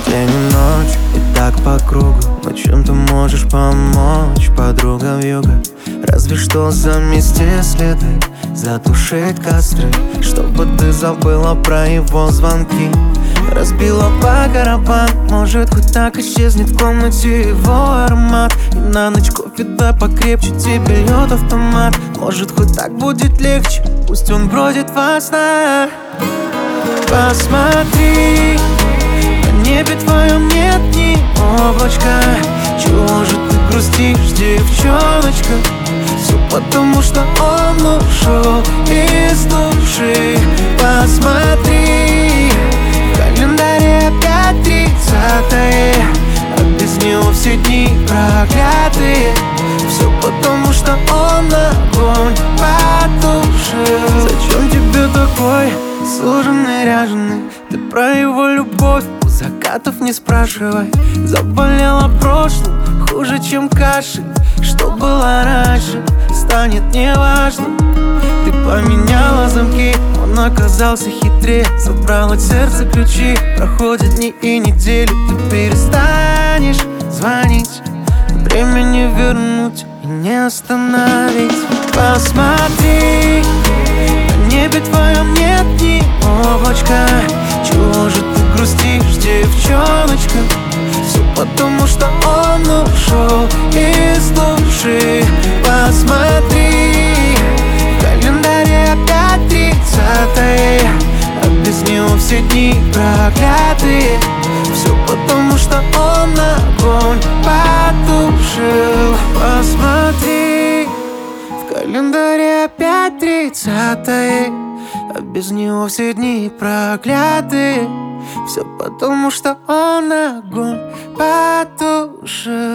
День и ночь, и так по кругу. Но чем ты можешь помочь, подруга вьюга? Разве что замести следы, затушить костры, чтобы ты забыла про его звонки. Разбила по барабан, может хоть так исчезнет в комнате его аромат. И на ночь кофе да покрепче тебе льет автомат. Может хоть так будет легче, пусть он бродит во снах. Посмотри, на небе твоем нет ни облачка. Чего же ты грустишь, девчоночка? Все потому, что он ушел из души. Посмотри, в календаре опять 30-е, а без него все дни проклятые. Все потому, что он огонь потушил. Зачем тебе такой суженный, ряженый? Ты про его любовь у закатов не спрашивай. Заболела прошлым хуже, чем кашель. Что было раньше, станет неважным. Ты поменяла замки, он оказался хитрее. Забрал от сердца ключи, проходят дни и недели. Ты перестанешь звонить, время не вернуть и не остановить. Посмотри, на небе твоем нет ни облачка. Чего же ты грустишь, девчоночка? Все потому, что он ушел из души. Посмотри, в календаре опять 30-е, а без него все дни проклятые. Все потому, что он огонь потушил. Посмотри, в календаре опять 30-е, а без него все дни проклятые. Все потому, что он огонь потушил.